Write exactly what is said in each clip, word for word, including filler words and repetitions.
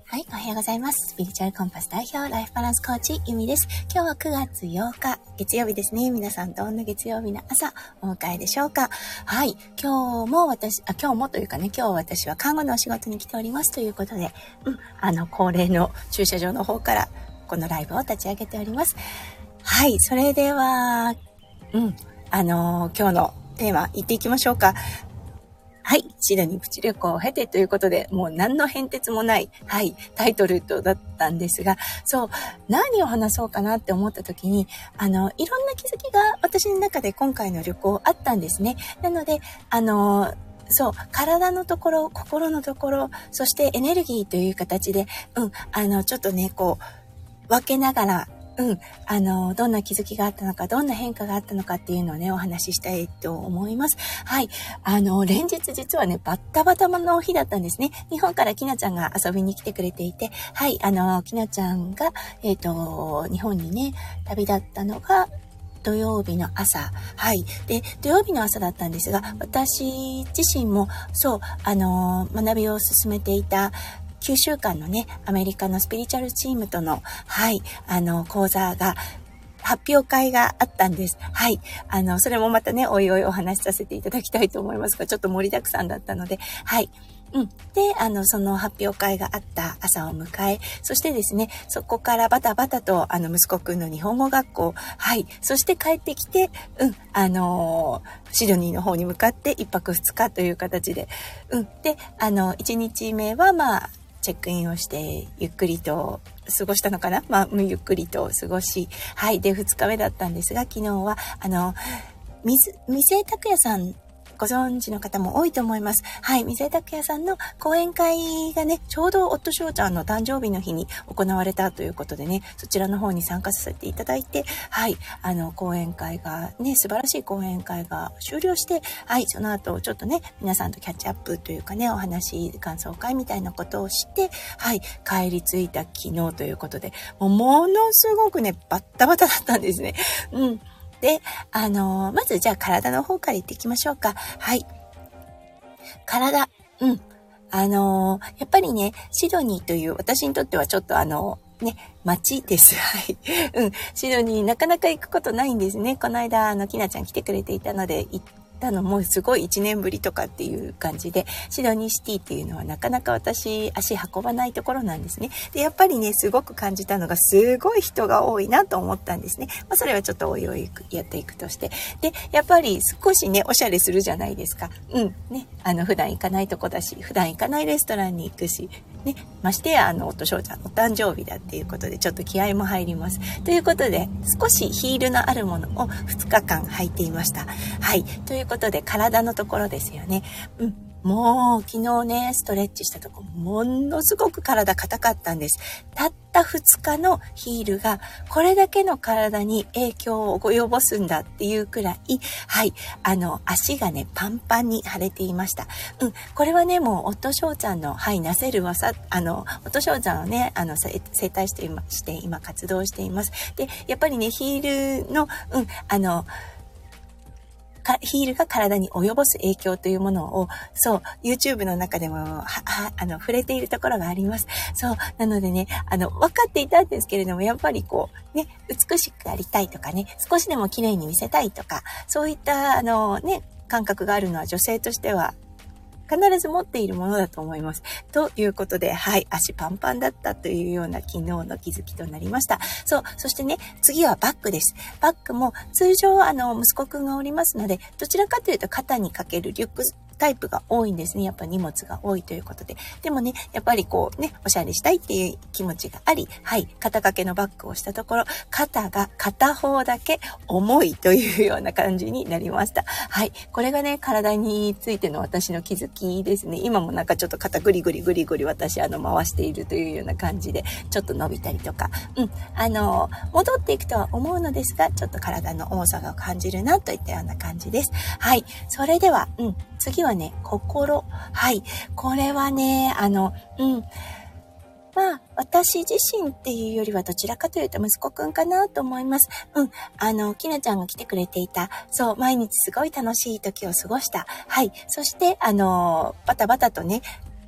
はい、おはようございます。スピリチュアルコンパス代表、ライフバランスコーチ、ゆみです。今日はくがつようか、月曜日ですね。皆さんどんな月曜日の朝、お迎えでしょうか。はい、今日も私、あ、今日もというかね、今日私は看護のお仕事に来ておりますということで、うん、あの、恒例の駐車場の方から、このライブを立ち上げております。はい、それでは、うん、あのー、今日のテーマ、言っていきましょうか。はい。シドニープチ旅行を経てということで、もう何の変哲もない、はい、タイトルとだったんですが、そう、何を話そうかなって思った時に、あの、いろんな気づきが私の中で今回の旅行あったんですね。なので、あの、そう、体のところ、心のところ、そしてエネルギーという形で、うん、あの、ちょっとね、こう、分けながら、うん。あの、どんな気づきがあったのか、どんな変化があったのかっていうのをね、お話ししたいと思います。はい。あの、連日実はね、バッタバタの日だったんですね。日本からきなちゃんが遊びに来てくれていて、はい。あの、きなちゃんが、えっと、日本にね、旅立ったのが、土曜日の朝。はい。で、土曜日の朝だったんですが、私自身も、そう、あの、学びを進めていた、きゅうしゅうかんのね、アメリカのスピリチュアルチームとの、はい、あの、講座が、発表会があったんです。はい。あの、それもまたね、おいおいお話しさせていただきたいと思いますが、ちょっと盛りだくさんだったので、はい。うん。で、あの、その発表会があった朝を迎え、そしてですね、そこからバタバタと、あの、息子くんの日本語学校、はい。そして帰ってきて、うん、あのー、シドニーの方に向かって一泊二日という形で、うん。で、あの、一日目は、まあ、チェックインをしてゆっくりと過ごしたのかな、まあゆっくりと過ごし、はいでふつかめだったんですが、昨日はあの水水江拓也さんご存知の方も多いと思います。はい、水江拓也さんの講演会がね、ちょうど夫翔ちゃんの誕生日の日に行われたということでね、そちらの方に参加させていただいて、はい、あの講演会がね、素晴らしい講演会が終了して、はい、その後ちょっとね、皆さんとキャッチアップというかね、お話、感想会みたいなことをして、はい、帰り着いた昨日ということで、もうものすごくね、バッタバタだったんですね。うん。で、あのー、まずじゃあ体の方から言っていきましょうか。はい。体。うん。あのー、やっぱりね、シドニーという私にとってはちょっとあの、ね、街です。はい。うん。シドニーなかなか行くことないんですね。この間、あの、きなちゃん来てくれていたので、行ったのもすごいいちねんぶりとかっていう感じで、シドニーシティっていうのはなかなか私足運ばないところなんですね。で、やっぱりね、すごく感じたのがすごい人が多いなと思ったんですね。まあ、それはちょっとおいおいやっていくとして。で、やっぱり少しね、おしゃれするじゃないですか。うん。ね。あの、普段行かないとこだし、普段行かないレストランに行くし、ね。ましてや、あの、夫翔ちゃんのお誕生日だっていうことで、ちょっと気合も入ります。ということで、少しヒールのあるものをふつかかん履いていました。はい。ということで、体のところですよね。うん。もう、昨日ね、ストレッチしたとこ、ものすごく体硬かったんです。たったふつかのヒールが、これだけの体に影響を及ぼすんだっていうくらい、はい、あの、足がね、パンパンに腫れていました。うん。これはね、もう、夫翔ちゃんの、はい、なせる技、あの、夫翔ちゃんをね、あの、整体して今、して、今活動しています。で、やっぱりね、ヒールの、うん、あの、ヒールが体に及ぼす影響というものを、そう、YouTube の中でも、は、は、あの、触れているところがあります。そう、なのでね、あの、分かっていたんですけれども、やっぱりこう、ね、美しくありたいとかね、少しでも綺麗に見せたいとか、そういった、あの、ね、感覚があるのは女性としては、必ず持っているものだと思います。ということで、はい、足パンパンだったというような昨日の気づきとなりました。そう、そしてね、次はバッグです。バッグも通常、あの、息子くんがおりますので、どちらかというと肩にかけるリュックタイプが多いんですね。やっぱ荷物が多いということで。でもね、やっぱりこうね、おしゃれしたいっていう気持ちがあり、はい、肩掛けのバッグをしたところ、肩が片方だけ重いというような感じになりました。はい、これがね、体についての私の気づきですね。今もなんかちょっと肩グリグリグリグリ私あの回しているというような感じで、ちょっと伸びたりとか、うん、あの、戻っていくとは思うのですが、ちょっと体の重さが感じるなといったような感じです。はい、それでは、うん、次はね、心。はい。これはね、あの、うん。まあ、私自身っていうよりはどちらかというと息子くんかなと思います。うん。あの、きなちゃんが来てくれていた、そう、毎日すごい楽しい時を過ごした。はい。そして、あの、バタバタとね、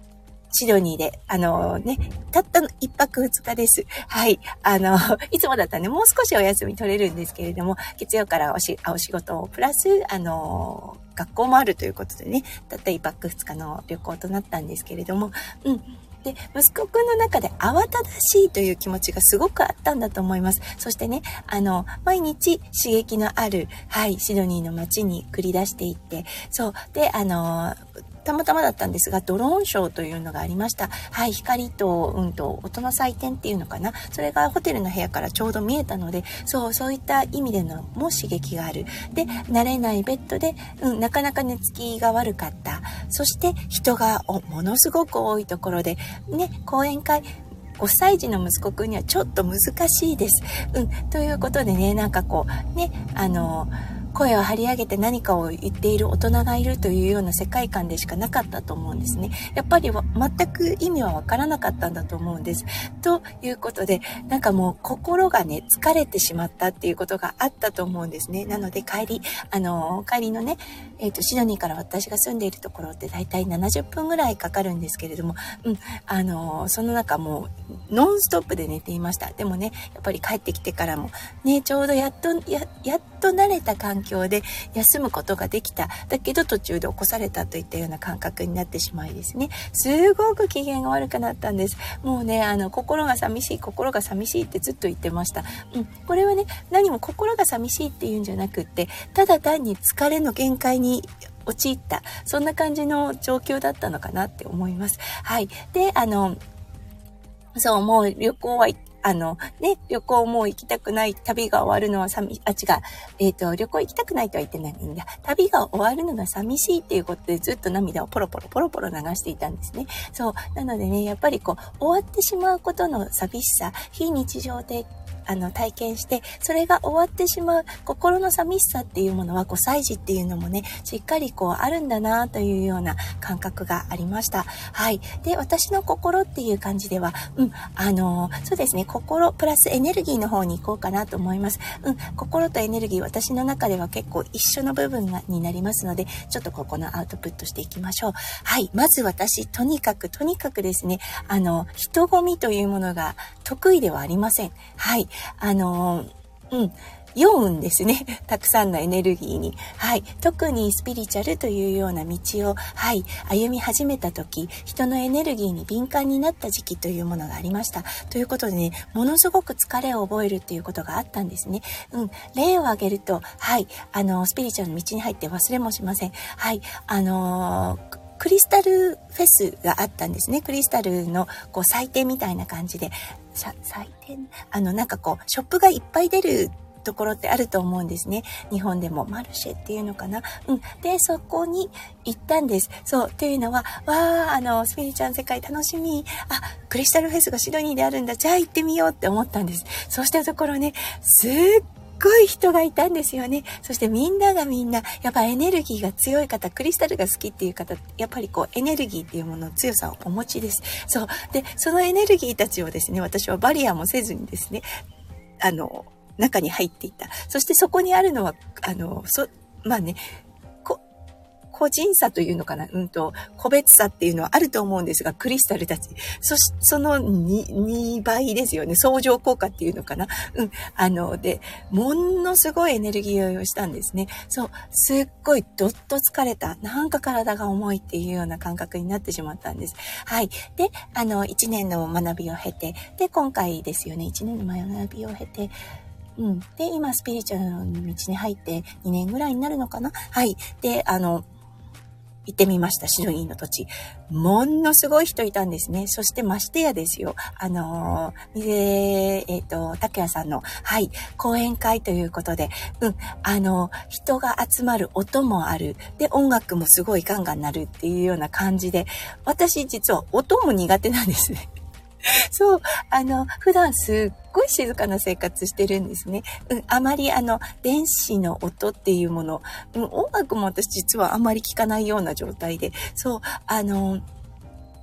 シドニーで、あのね、たったの一泊二日です。はい。あの、いつもだったらね、もう少しお休み取れるんですけれども、月曜からおし、お仕事をプラス、あの、学校もあるということでね、たった一泊二日の旅行となったんですけれども、うん。で、息子くんの中で慌ただしいという気持ちがすごくあったんだと思います。そしてね、あの、毎日刺激のある、はい、シドニーの街に繰り出していって、そう。で、あの、たまたまだったんですが、ドローンショーというのがありました。はい、光と、うんと、音の祭典っていうのかな。それがホテルの部屋からちょうど見えたので、そう、そういった意味でのも刺激がある。で、慣れないベッドで、うん、なかなか寝つきが悪かった。そして人がものすごく多いところで、ね、講演会、ごさい児の息子くんにはちょっと難しいです。うん、ということでね、なんかこう、ね、あの、声を張り上げて何かを言っている大人がいるというような世界観でしかなかったと思うんですね。やっぱり全く意味はわからなかったんだと思うんです。ということで、なんかもう心がね、疲れてしまったっていうことがあったと思うんですね。なので帰り、あの、帰りのね、えっと、シドニーから私が住んでいるところってだいたいななじゅっぷんぐらいかかるんですけれども、うん、あの、その中もうノンストップで寝ていました。でもね、やっぱり帰ってきてからも、ね、ちょうどやっと、や、やっと慣れた環境で休むことができた。だけど途中で起こされたといったような感覚になってしまいですね。すごく機嫌が悪くなったんです。もうね、あの、心が寂しい、心が寂しいってずっと言ってました。うん、これはね、何も心が寂しいっていうんじゃなくって、ただ単に疲れの限界に陥った、そんな感じの状況だったのかなって思います。はい。で、あの、そう、もう旅行はあの、ね、旅行もう行きたくない、旅が終わるのは寂しい、あ、違う、えっと、旅行行きたくないとは言ってないんだ。旅が終わるのが寂しいっていうことでずっと涙をポロポロポロポロ流していたんですね。そう。なのでね、やっぱりこう、終わってしまうことの寂しさ、非日常的、あの、体験して、それが終わってしまう心の寂しさっていうものは、ごさい児っていうのもね、しっかりこう、あるんだなというような感覚がありました。はい。で、私の心っていう感じでは、うん、あの、そうですね、心プラスエネルギーの方に行こうかなと思います。うん、心とエネルギー、私の中では結構一緒の部分がになりますので、ちょっとここのアウトプットしていきましょう。はい。まず私、とにかく、とにかくですね、あの、人混みというものが得意ではありません。はい。あの、うん。酔うんですね。たくさんのエネルギーに。はい。特にスピリチュアルというような道を、はい、歩み始めた時、人のエネルギーに敏感になった時期というものがありました。ということでね、ものすごく疲れを覚えるっていうことがあったんですね。うん。例を挙げると、はい、あの、スピリチュアルの道に入って忘れもしません。はい、あのー、クリスタルフェスがあったんですね。クリスタルのこう祭典みたいな感じで、祭典あの、なんかこう、ショップがいっぱい出るところってあると思うんですね。日本でもマルシェっていうのかな。うん。で、そこに行ったんです。そう。というのは、わー、あの、スピリチュアル世界楽しみ。あ、クリスタルフェスがシドニーであるんだ。じゃあ行ってみようって思ったんです。そうしたところね、すっすごい人がいたんですよね。そしてみんながみんな、やっぱエネルギーが強い方、クリスタルが好きっていう方、やっぱりこうエネルギーっていうものの強さをお持ちです。そう。で、そのエネルギーたちをですね、私はバリアもせずにですね、あの、中に入っていった。そしてそこにあるのは、あの、そ、まあね、個人差というのかな、うんと、個別差っていうのはあると思うんですが、クリスタルたち。そし、その 2, にばいですよね。相乗効果っていうのかな。うん。あの、で、ものすごいエネルギーをしたんですね。そう、すっごいどっと疲れた。なんか体が重いっていうような感覚になってしまったんです。はい。で、あの、いちねんの学びを経て、で、今回ですよね、いちねんの学びを経て、うん。で、今、スピリチュアルの道に入ってにねんぐらいになるのかな。はい。で、あの、行ってみました。シドニーの土地。ものすごい人いたんですね。そしてましてやですよ。あのー、えっ、ー、と、竹谷さんの、はい、講演会ということで、うん、あのー、人が集まる音もある。で、音楽もすごいガンガン鳴るっていうような感じで、私実は音も苦手なんですね。そう、あの、普段すっごい静かな生活してるんですね。うん、あまりあの、電子の音っていうもの、うん、音楽も私実はあまり聞かないような状態で、そう、あの、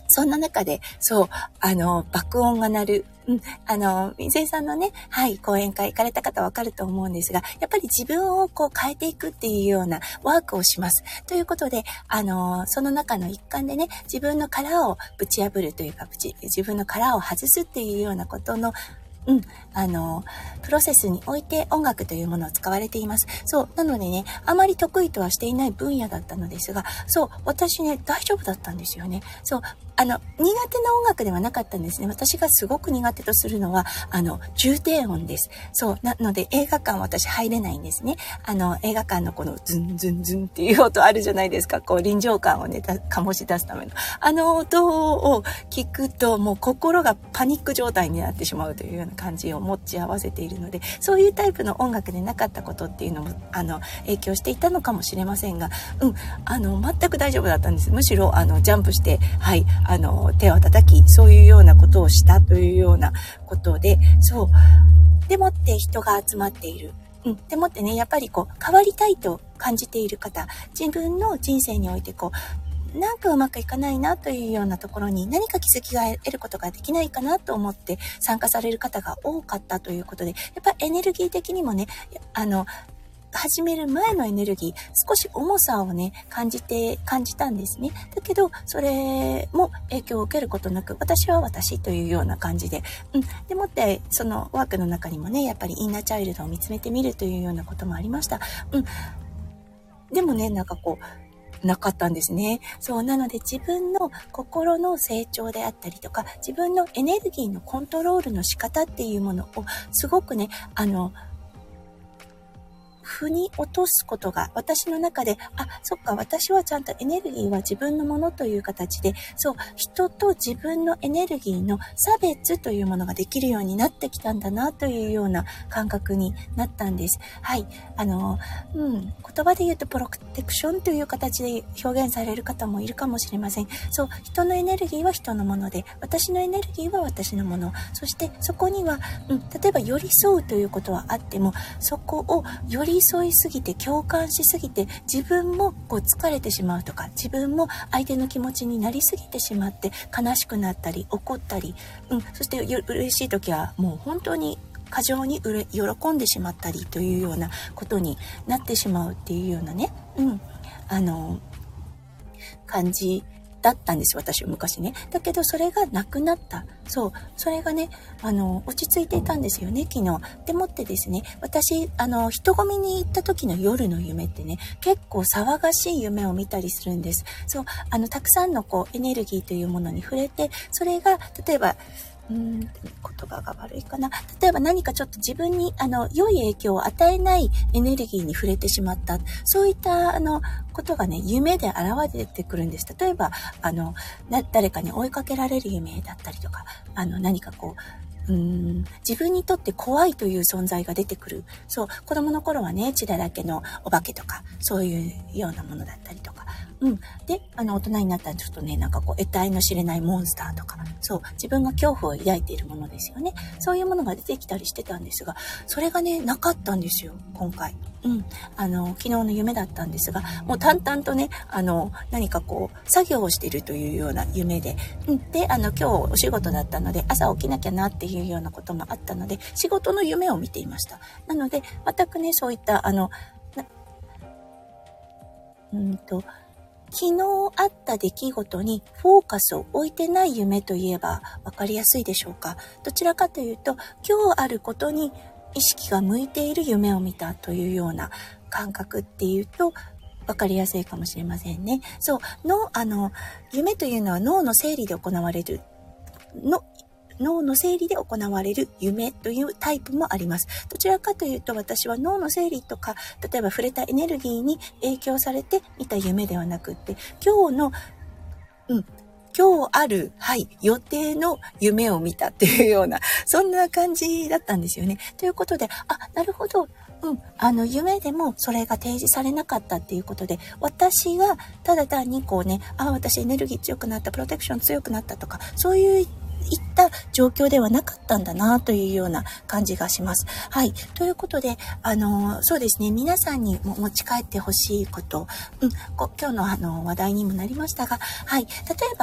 そんな中で、そう、あの、爆音が鳴る。うん、あの、水江さんのね、はい、講演会行かれた方はわかると思うんですが、やっぱり自分をこう変えていくっていうようなワークをします。ということで、あの、その中の一環でね、自分の殻をぶち破るというか、自分の殻を外すっていうようなことの、うん、あの、プロセスにおいて音楽というものを使われています。そう、なのでね、あまり得意とはしていない分野だったのですが、そう、私ね、大丈夫だったんですよね。そう、あの、苦手な音楽ではなかったんですね。私がすごく苦手とするのは、あの、重低音です。そう、なので映画館私入れないんですね。あの、映画館のこのズンズンズンっていう音あるじゃないですか。こう、臨場感をね、醸し出すための。あの音を聞くと、もう心がパニック状態になってしまうというような感じを持ち合わせているので、そういうタイプの音楽でなかったことっていうのも、あの、影響していたのかもしれませんが、うん、あの、全く大丈夫だったんです。むしろ、あの、ジャンプして、はい、あの、手を叩き、そういうようなことをしたというようなことで、そう。でもって人が集まっている。うん。でもってね、やっぱりこう、変わりたいと感じている方、自分の人生においてこう、なんかうまくいかないなというようなところに何か気づきが得ることができないかなと思って参加される方が多かったということで、やっぱエネルギー的にもね、あの、始める前のエネルギー、少し重さをね、感じて、感じたんですね。だけど、それも影響を受けることなく、私は私というような感じで、うん。でもって、そのワークの中にもね、やっぱりインナーチャイルドを見つめてみるというようなこともありました。うん。でもね、なんかこう、なかったんですね。そう、なので自分の心の成長であったりとか、自分のエネルギーのコントロールの仕方っていうものを、すごくね、あの、腑に落とすことが私の中で、あ、そっか、私はちゃんとエネルギーは自分のものという形で、そう、人と自分のエネルギーの差別というものができるようになってきたんだなというような感覚になったんです。はい。あの、うん、言葉で言うとプロテクションという形で表現される方もいるかもしれません。そう、人のエネルギーは人のもので、私のエネルギーは私のもの。そしてそこには、うん、例えば寄り添うということはあっても、そこを寄り添いすぎて共感しすぎて自分もこう疲れてしまうとか、自分も相手の気持ちになりすぎてしまって悲しくなったり怒ったり、うん、そして嬉しい時はもう本当に過剰にうれ喜んでしまったりというようなことになってしまうっていうようなね、うん、あの感じだったんです、私は昔ね。だけどそれがなくなった。そう、それがね、あの落ち着いていたんですよね、昨日。でもってですね、私あの人混みに行った時の夜の夢ってね、結構騒がしい夢を見たりするんです。そう、あのたくさんのこうエネルギーというものに触れて、それが例えばうーん、言葉が悪いかな。例えば何かちょっと自分に、あの、良い影響を与えないエネルギーに触れてしまった。そういった、あの、ことがね、夢で現れてくるんです。例えば、あの、な誰かに追いかけられる夢だったりとか、あの、何かこう、うーん、自分にとって怖いという存在が出てくる。そう、子供の頃はね、血だらけのお化けとか、そういうようなものだったりとか。うん。で、あの、大人になったらちょっとね、なんかこう、得体の知れないモンスターとか、そう、自分が恐怖を抱いているものですよね。そういうものが出てきたりしてたんですが、それがね、なかったんですよ、今回。うん。あの、昨日の夢だったんですが、もう淡々とね、あの、何かこう、作業をしているというような夢で、うん。で、あの、今日お仕事だったので、朝起きなきゃなっていうようなこともあったので、仕事の夢を見ていました。なので、全くね、そういった、あの、うんと、昨日あった出来事にフォーカスを置いてない夢といえば分かりやすいでしょうか。どちらかというと、今日あることに意識が向いている夢を見たというような感覚っていうと分かりやすいかもしれませんね。そう、の、あの、夢というのは脳の整理で行われるの脳の整理で行われる夢というタイプもあります。どちらかというと私は脳の整理とか、例えば触れたエネルギーに影響されて見た夢ではなくって、今日の、うん、今日ある、はい、予定の夢を見たっていうような、そんな感じだったんですよね。ということで、あ、なるほど。うん、あの、夢でもそれが提示されなかったっていうことで、私がただ単にこうね、あ、私エネルギー強くなった、プロテクション強くなったとか、そういういった状況ではなかったんだなというような感じがします。はい。ということで、あの、そうですね、皆さんにも持ち帰ってほしいこと、うん、こ今日のあの話題にもなりましたが、はい。例えば、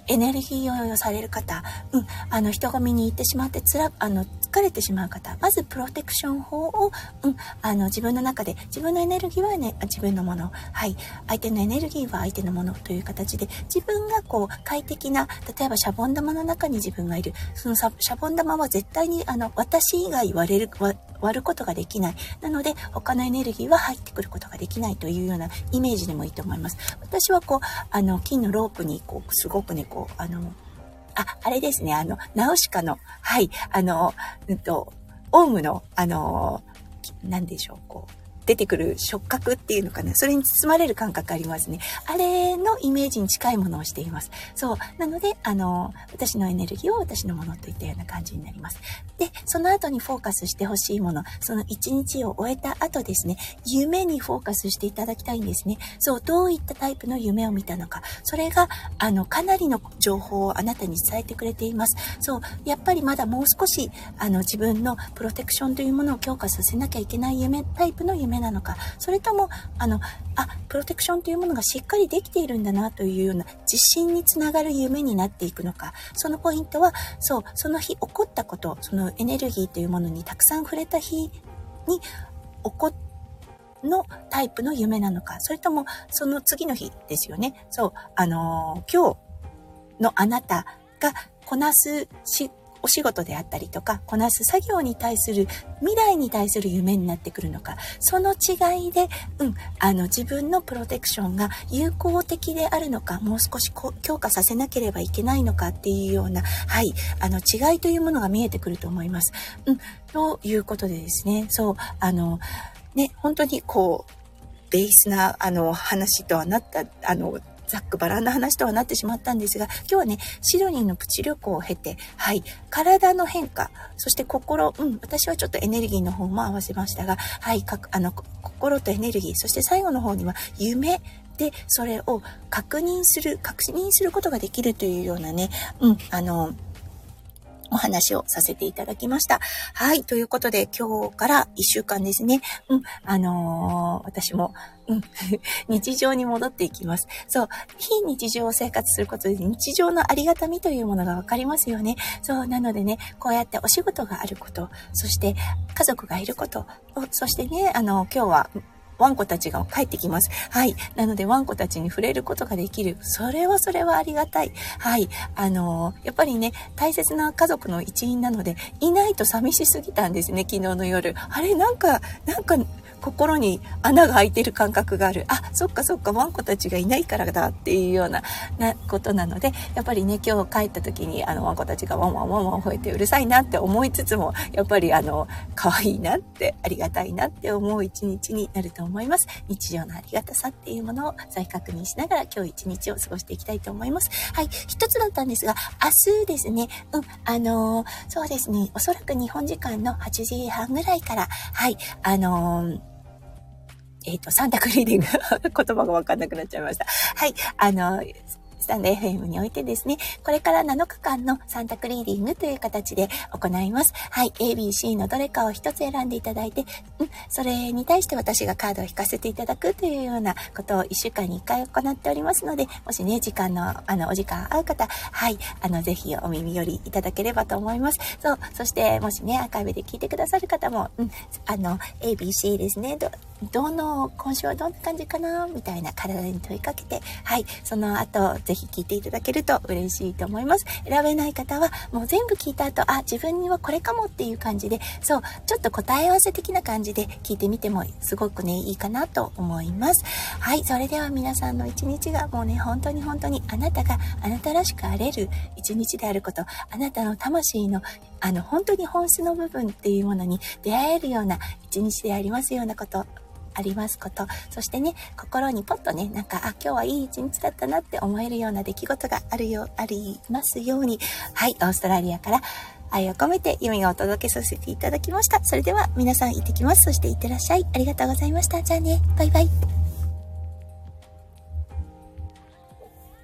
エネルギーをされる方、うん、あの、人混みに行ってしまってつら、あの、疲れてしまう方、まずプロテクション法を、うん、あの、自分の中で、自分のエネルギーはね、自分のもの、はい、相手のエネルギーは相手のものという形で、自分がこう、快適な、例えばシャボン玉の中に自分がいる、そのシャボン玉は絶対に、あの、私以外割れる、割ることができない。なので、他のエネルギーは入ってくることができないというようなイメージでもいいと思います。私はこう、あの、金のロープに、こう、すごくね、こう、あの、あ、あれですね、あの、ナウシカの、はい、あの、うんと、オウムの、あの、なんでしょう、こう、出てくる触覚っていうのかな。それに包まれる感覚ありますね。あれのイメージに近いものをしています。そう。なので、あの、私のエネルギーを私のものといったような感じになります。で、その後にフォーカスしてほしいもの、その一日を終えた後ですね、夢にフォーカスしていただきたいんですね。そう、どういったタイプの夢を見たのか。それが、あの、かなりの情報をあなたに伝えてくれています。そう、やっぱりまだもう少し、あの、自分のプロテクションというものを強化させなきゃいけない夢、タイプの夢なのか、それとも、あの、あ、プロテクションというものがしっかりできているんだなというような自信につながる夢になっていくのか。そのポイントは、そう、その日起こったこと、そのエネルギーというものにたくさん触れた日に起このタイプの夢なのか、それともその次の日ですよね。そう、あのー、今日のあなたがこなすし、お仕事であったりとか、こなす作業に対する、未来に対する夢になってくるのか、その違いで、うん、あの、自分のプロテクションが有効的であるのか、もう少し強化させなければいけないのかっていうような、はい、あの、違いというものが見えてくると思います。うん、ということでですね、そう、あの、ね、本当にこう、ベースな、あの、話とはなった、あの、ざっくばらんな話とはなってしまったんですが、今日はね、シドニーのプチ旅行を経て、はい、体の変化、そして心、うん、私はちょっとエネルギーの方も合わせましたが、はい、かあの、心とエネルギー、そして最後の方には夢で、それを確認する、確認することができるというようなね、うん、あの、お話をさせていただきました。はい。ということで、今日からいっしゅうかんですね。うん。あのー、私も、うん。日常に戻っていきます。そう。非日常生活することで日常のありがたみというものがわかりますよね。そう。なのでね、こうやってお仕事があること、そして家族がいること、そしてね、あの、今日は、ワンコたちが帰ってきます。はい。なので、ワンコたちに触れることができる。それはそれはありがたい。はい。あのー、やっぱりね、大切な家族の一員なので、いないと寂しすぎたんですね、昨日の夜。あれ、なんか、なんか、心に穴が開いてる感覚がある。あ、そっかそっか、ワンコたちがいないからだっていうような、なことなので、やっぱりね、今日帰った時に、あの、ワンコたちがワンワンワンワン吠えてうるさいなって思いつつも、やっぱりあの、可愛いなって、ありがたいなって思う一日になると思います。日常のありがたさっていうものを再確認しながら今日一日を過ごしていきたいと思います。はい。一つだったんですが、明日ですね、うん、あのー、そうですね、おそらく日本時間のはちじはんぐらいから、はい、あのー、えっと、サンタクリーディング言葉がわかんなくなっちゃいました。はい。あの、スタンド エフエム においてですね、これからなのかかんのサンタクリーディングという形で行います。はい。エービーシー のどれかを一つ選んでいただいて、うん、それに対して私がカードを引かせていただくというようなことをいっしゅうかんにいっかい行っておりますので、もしね、時間の、あの、お時間合う方、はい。あの、ぜひお耳寄りいただければと思います。そう。そして、もしね、アーカイブで聞いてくださる方も、うん、あの、エービーシー ですね、ど、どの、今週はどんな感じかなみたいな体に問いかけて、はい。その後、ぜひ聞いていただけると嬉しいと思います。選べない方は、もう全部聞いた後、あ、自分にはこれかもっていう感じで、そう、ちょっと答え合わせ的な感じで聞いてみても、すごくね、いいかなと思います。はい。それでは皆さんの一日がもうね、本当に本当にあなたがあなたらしくあれる一日であること、あなたの魂の、あの、本当に本質の部分っていうものに出会えるような一日でありますようなこと、ありますこと。そしてね、心にポッとね、なんか、あ、今日はいい一日だったなって思えるような出来事があるよ、ありますように。はい、オーストラリアから愛を込めてユミがお届けさせていただきました。それでは皆さん行ってきます。そして行ってらっしゃい。ありがとうございました。じゃあね、バイバイ。